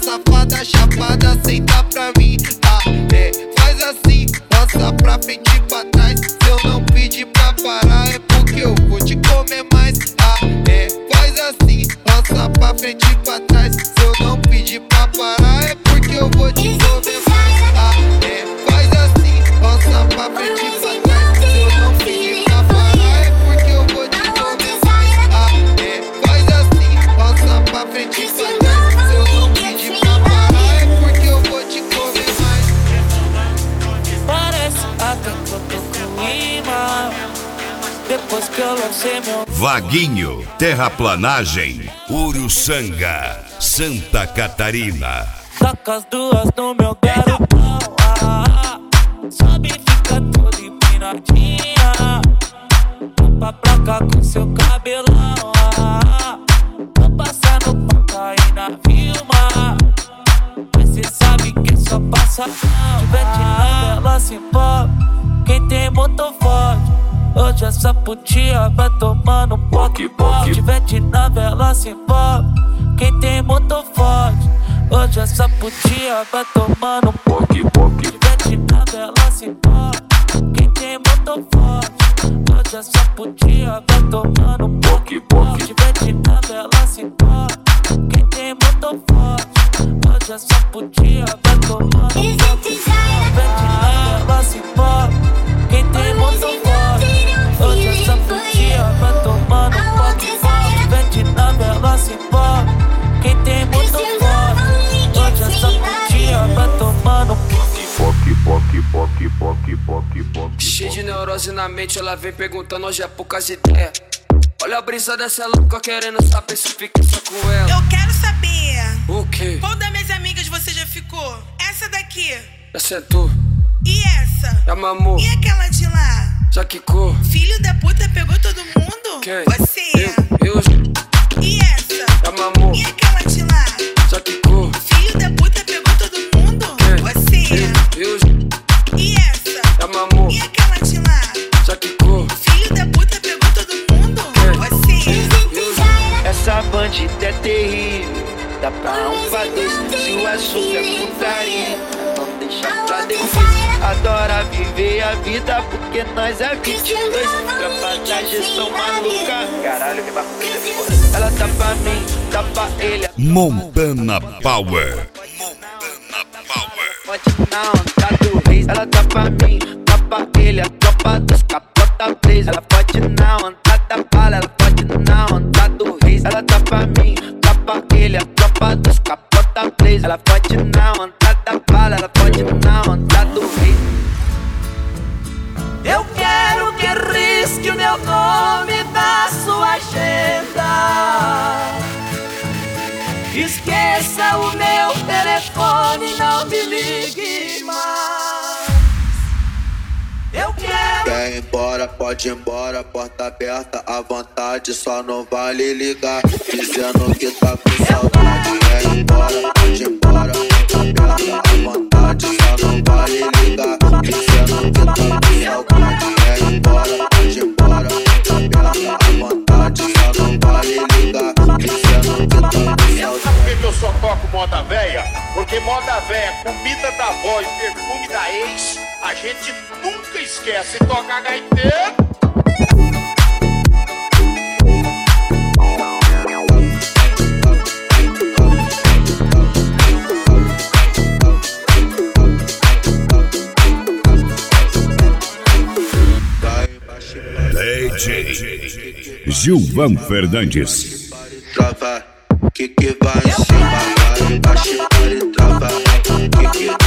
safada chapada, senta pra mim. Faz assim, roça pra frente e pra trás. Se eu não pedir pra parar é porque eu vou te comer mais. Faz assim, roça pra frente e pra trás. Se eu não pedir pra parar é porque eu vou te comer mais. Faz assim, roça pra frente e pra trás. Se eu não pedir pra parar é porque eu vou te comer mais. Faz assim, roça pra frente e pra trás. Se eu não pedir pra parar é porque eu vou te comer mais. Parece até que eu tô com imã. Depois que eu lancei meu Vaguinho, terraplanagem, Uruçanga, Santa Catarina. Taca as duas no meu garotão. Sobe e fica toda empinadinha. Tampa pra cá com seu cabelão. Vou passar no paca e na Vilma. Mas cê sabe que só passa não. Tivete na vela se envolve. Quem tem motor forte. Hoje essa putinha vai tomando um poque-poque. Tivete na vela se envolve. Quem tem motor forte. Hoje essa putinha vai tomando um poque-poque. Tivete na vela se envolve. Quem tem motor forte. Hoje essa putinha vai tomando um poque-poque. Tivete na vela se envolve. Quem tem motor forte. Hoje essa putinha vai tomando um poque-poque. Tivete na vela se envolve. Quem tem motor forte. Hoje essa putinha vai tomando um poque-poque. Tivete na vela se envolve. Quem tem motor forte. Hoje essa putinha vai tomando um poque-poque. Cheio de neurose na mente, ela vem perguntando, hoje é poucas ideias. Olha a brisa dessa louca querendo saber se fica só com ela. Eu quero saber. O quê? Qual das minhas amigas você já ficou? Essa daqui. Já sentou? E essa? Já mamou? E aquela de lá? Já quicou? Filho da puta pegou todo mundo? Quem? Você. Eu. E essa? Já mamou? E aquela de lá? Já quicou? Filho da puta pegou todo mundo? Quem? Você. Eu. E essa? Já mamou? E aquela de lá? Já quicou? Filho da puta pegou todo mundo? Quem? Você. Essa bandida é terrível, dá pra pra dois. Se o assunto é putaria, não deixa pra depois. Adora viver a vida porque nós é 22. Trapalhagem são maluca. Caralho, que bagulho. Ela tá pra mim, tá pra ele. Montana Power. Pode na onda do reis. Ela tá pra mim, tá pra ele. A tropa dos capota presa. Ela pode na onda da bala. Ela pode na onda do reis. Ela tá pra mim, tá pra ele. A tropa dos capota presa. Ela pode na onda da bala. Ela pode na onda do reis. Eu quero que risque o meu nome da sua agenda. Esqueça o meu telefone, não me ligue mais. Eu quero. Quer ir embora, pode ir embora, porta aberta à vontade, só não vale ligar, dizendo que tá com saudade. Quer ir embora, pode ir embora, porta aberta à vontade, só não vale ligar, dizendo que tá com saudade. Quer ir embora, pode ir embora, porta aberta à vontade, só não vale ligar, dizendo que tá com saudade. Sabe por que eu só toco moda véia? Porque moda véia, comida da avó e perfume da ex, a gente nunca esquece. Toca gaiteiro. DJ Gilvan Fernandes. Trava, que vai em cima, vai embaixo, pode travar. Que